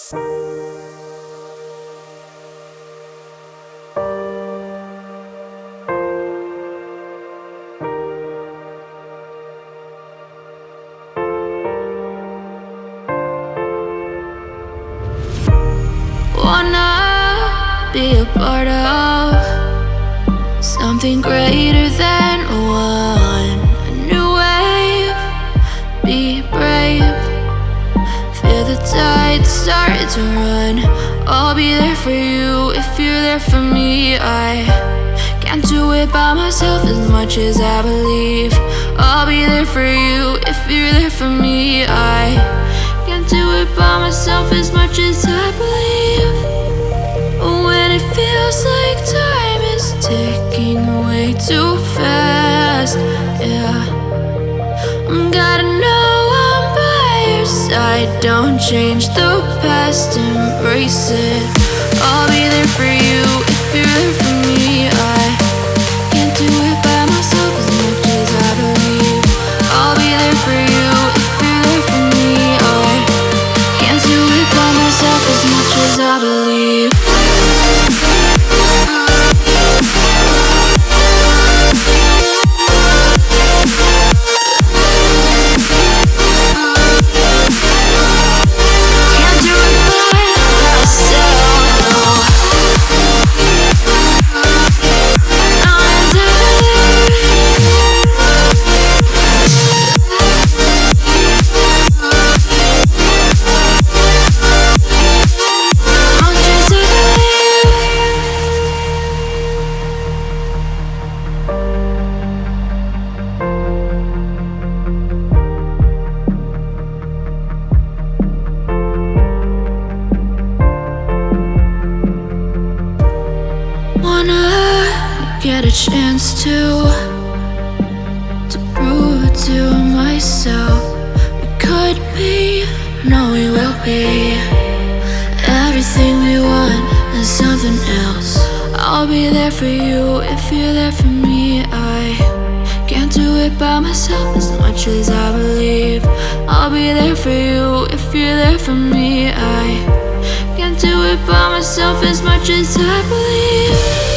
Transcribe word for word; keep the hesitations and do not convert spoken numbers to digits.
Wanna be a part of something greater than one. A new wave, be brave. Feel the tide start to run. I'll be there for you if you're there for me. I can't do it by myself as much as I believe. I'll be there for you if you're there for me. I can't do it by myself as much as I believe. When it feels like time is ticking away too fast, yeah, I'm gotta know I'm by your side. Don't change the past, embrace it. I'll be there for you if you're there for me. I can't do it by myself as much as I believe. I'll be there for you if you're there for me. I can't do it by myself as much as I believe. Wanna get a chance to To prove it to myself. We could be, no we will be, everything we want and something else. I'll be there for you if you're there for me. I can't do it by myself as much as I believe. I'll be there for you if you're there for me. I can't do it by myself as much as I believe.